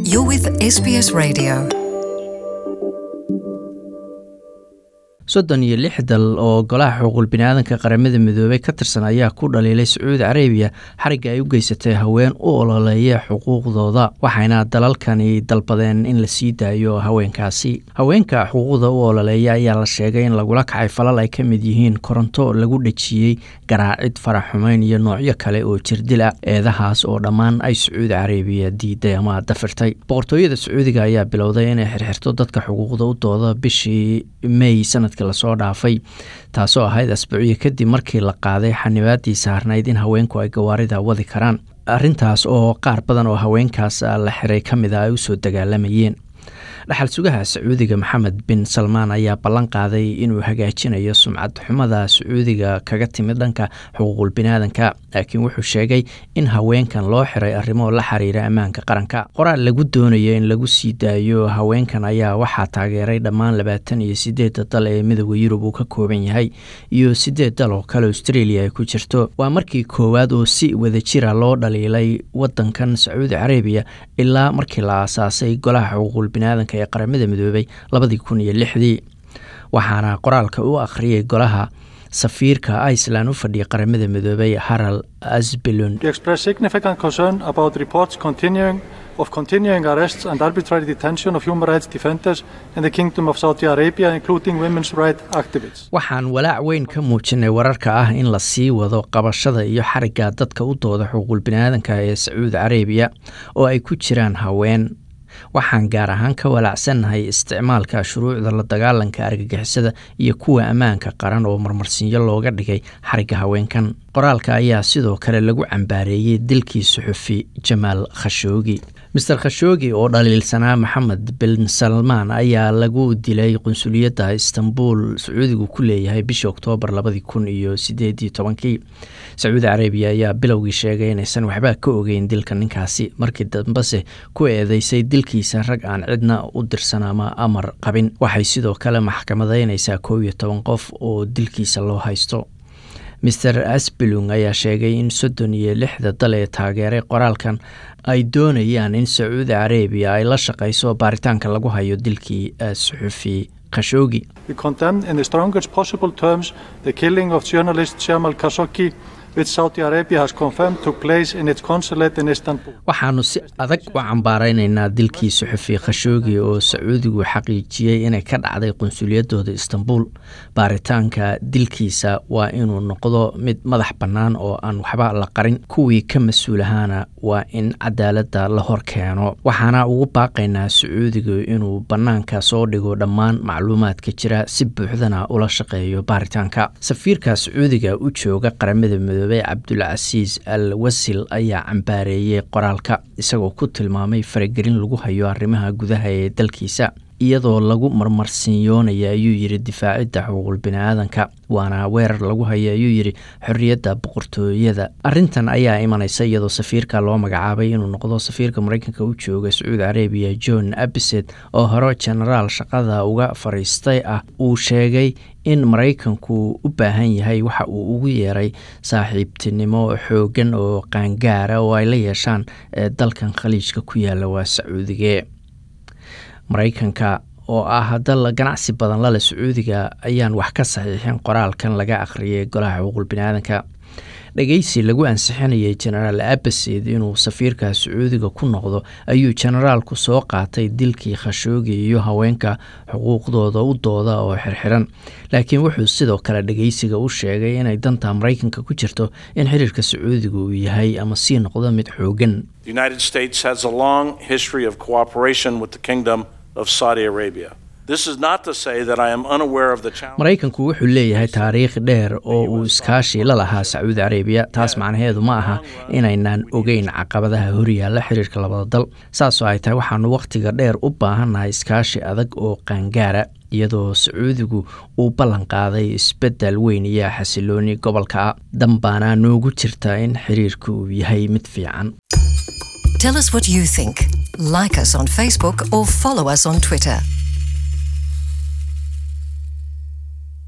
You're with SBS Radio. 36 dal oo golaha xuquuqul bini'aadanka qaramada midoobay ka tirsan ayaa ku dhaliilay Sacuudi Carabiya xariga ay u geysatay haween u ololeeya xuquuqdooda waxayna dalalkani dalbadeen in la sii daayo haweenkaasi. Haweenka xuquuqda u ololeeya ayaa la sheegay in lagula kacay falal ay ka mid yihiin koronto lagu dhajiyay, garaacid, faraxumeyn iyo noocyo kale oo jirdil ah. Eedahaas oo dhammaan ay Sacuudi Carabiya diiday ama dafirtay. Boqortooyada Sacuudiga ayaa bilowday inay xirxirto dadka xuquuqda u dooda bishii May sanadkii la soo dhaafay, taasoo ahayd asbuuciyo kadib markii la qaaday xanibaadii saarnayd in haweenku ay gawaarida wadi karaan. Arrintaas oo qaar badan oo haweenkaas la xiray ka mid ah ay u soo dagaalamayeen. dhaxal sugaha Sacuudiga Maxamed bin Salmaan ayaa ballan qaaday inuu hagaajinayo sumcad xumada Sacuudiga kaga timid dhanka xuquuqul bini'aadanka, laakiin wuxuu sheegay in haweenkan loo xiray arrimo la xiriira ammaanka qaranka. Qoraal lagu doonayo in lagu sii daayo haweenkan ayaa waxaa taageeray dhammaan 28 dal ee midowga Yurub uu ka kooban yahay iyo 8 dal oo kale Australia ay ku jirto. Waa markii koowaad oo si wadajir ah loo dhaliilay wadankan Sacuudi Carabiya ilaa markii la aasaasay golaha xuquuqul bini'aadanka ee qaramada midoobay 2006. waxaana qoraalka u akhriyay golaha safiirka Iceland u fadhiya qaramada midoobay Harald Asbjørn. We express significant concern about reports continuing arrests and arbitrary detention of human rights defenders in the Kingdom of Saudi Arabia, including women's rights activists. Waxaan walaac weyn ka muujinay wararka ah in la sii wado qabashada iyo xariga dadka u dooda xuquuqul bini'aadanka ee Sacuudi Carabiya oo ay ku jiraan haween. Waxaan gaar ahaan ka walaacsanahay isticmaalka shuruucda la dagaalanka argagixisada iyo kuwa ammaanka qaran oo marmarsiinyo looga dhigay xariga haweenkan. Qoraalka ayaa sidoo kale lagu cambaareeyay dilkii suxufi Jamal Khashoggi. Mr. Khashoggi oo dhaliilsanaa Maxamed bin Salmaan ayaa lagu dilay qunsuliyadda Istanbul Sacuudigu ku leeyahay bishii Oktoobar 2018. Sacuudi Carabiya ayaa bilowgii sheegay inaysan waxba ka ogeyn dilka ninkaasi, markii dambese ku eedeysay dilkiisa rag aan cidna u dirsan ama amar qabin. Waxay sidoo kale maxkamadeynaysaa 11 qof oo dilkiisa loo haysto. Mr. Asbjørn ayaa sheegay in 36 dal ee taageeray qoraalkan ay doonayaan in Sacuudi Carabiya ay la shaqeyso baaritaanka lagu hayo dilkii suxufi Khashoggi. We condemn in the strongest possible terms the killing of journalist Jamal Khashoggi, which Saudi Arabia has confirmed took place in its consulate in Istanbul. Waxaanu si adag u cambaaraynaynaa dilkii suxufi Khashoggi oo Sacuudigu xaqiijiyay inay ka dhacday qunsuliyadooda Istanbul. Baaritaanka dilkiisa waa inuu noqdo mid madax bannaan oo aan waxba la qarin. Kuwii ka mas'uulahaana waa in cadaaladda la hor keeno. Waxaana ugu baaqaynaa Sacuudigu inuu bannaanka soo dhigo dhammaan macluumaadka jira si buuxdana ula shaqeeyo baaritaanka. Safiirka Sacuudiga u jooga qaramada midoobay Abdulaziz Al-Wasil ayaa cambaareeyay qoraalka isagoo ku tilmaamay faragelin lagu hayo arrimaha gudaha ee dalkiisa iyadoo lagu marmarsiinyoonaya ayuu yiri difaacidda xuquuqul bini'aadanka, waana weerar lagu hayo ayuu yiri xorriyadda boqortooyada. Arrintan ayaa imanaysa iyadoo safiirka loo magacaabay inuu noqdo safiirka Mareykanka u jooga Sacuudi Carabiya John Abbasad oo hore generaal shaqada uga fariistay ah uu sheegay in Mareykanku u baahan yahay waxa uu ugu yeeray saaxiibtinimo xoogan oo qaangaara oo ay la yeeshaan dalkan khaliijka ku yaala waa Sacuudiga. Mareykanka oo ah dal ganacsi badan la leh Sacuudiga ayaan wax ka saxiixin qoraalkan laga akhriyay golaha xuquuqul bini'aadanka. dhageysi lagu ansixinayay General Abbasad inuu safiirka Sacuudiga ku noqdo ayuu generaalku soo qaatay dilkii Khashoggi iyo haweenka xuquuqdooda u dooda oo xirxiran, laakiin wuxuu sidoo kale dhageysiga u sheegay inay danta Mareykanka ku jirto in xiriirka Sacuudiga uu yahay ama sii noqdo mid xoogan. The United States has a long history of cooperation with the Kingdom of Saudi Arabia. This is not to say that I am unaware of the challenge. Mareykanku wuxuu leeyahay taariikh dheer oo uu iskaashi la lahaa Sacuudi Carabiya. Taas macnaheedu ma aha inaynaan ogeyn caqabadaha horyaalla xiriirka labada dal. Saas oo ay tahay waxaanu waqtiga dheer u baahannahay iskaashi adag oo qaangaara, iyadoo Sacuudigu uu ballan qaaday isbeddel weyn iyo xasilooni gobolka. Dambaana noogu jirta in xiriirku uu yahay mid fiican. Tell us what you think. Like us on Facebook or follow us on Twitter.